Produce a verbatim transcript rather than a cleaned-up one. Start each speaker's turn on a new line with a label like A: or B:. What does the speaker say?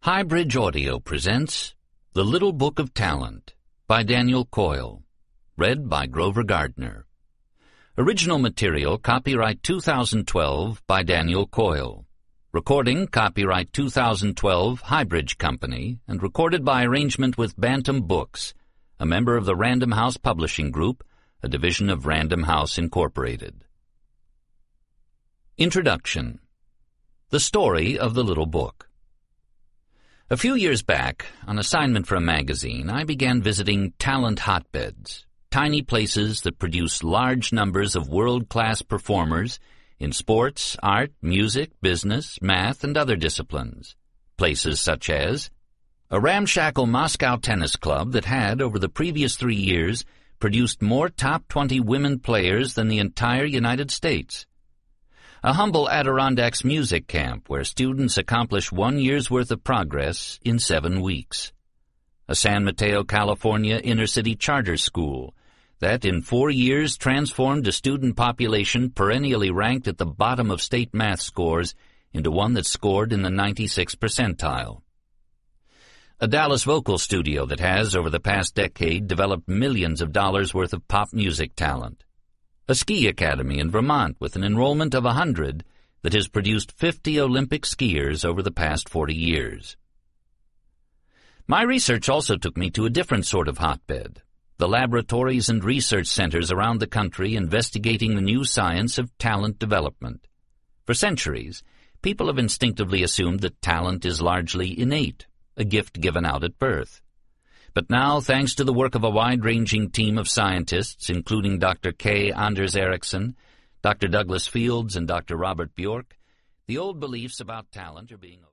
A: Highbridge Audio presents The Little Book of Talent by Daniel Coyle, read by Grover Gardner. Original material copyright two thousand twelve by Daniel Coyle. Recording copyright two thousand twelve Highbridge Company and recorded by arrangement with Bantam Books, a member of the Random House Publishing Group, a division of Random House Incorporated. Introduction. The Story of the Little Book. A few years back, on assignment for a magazine, I began visiting talent hotbeds, tiny places that produce large numbers of world-class performers in sports, art, music, business, math, and other disciplines. Places such as a ramshackle Moscow tennis club that had, over the previous three years, produced more top twenty women players than the entire United States. A humble Adirondacks music camp where students accomplish one year's worth of progress in seven weeks. A San Mateo, California inner-city charter school that in four years transformed a student population perennially ranked at the bottom of state math scores into one that scored in the ninety-sixth percentile. A Dallas vocal studio that has, over the past decade, developed millions of dollars worth of pop music talent. A ski academy in Vermont with an enrollment of a hundred that has produced fifty Olympic skiers over the past forty years. My research also took me to a different sort of hotbed, the laboratories and research centers around the country investigating the new science of talent development. For centuries, people have instinctively assumed that talent is largely innate, a gift given out at birth. But now, thanks to the work of a wide-ranging team of scientists, including Doctor K. Anders Ericsson, Doctor Douglas Fields, and Doctor Robert Bjork, the old beliefs about talent are being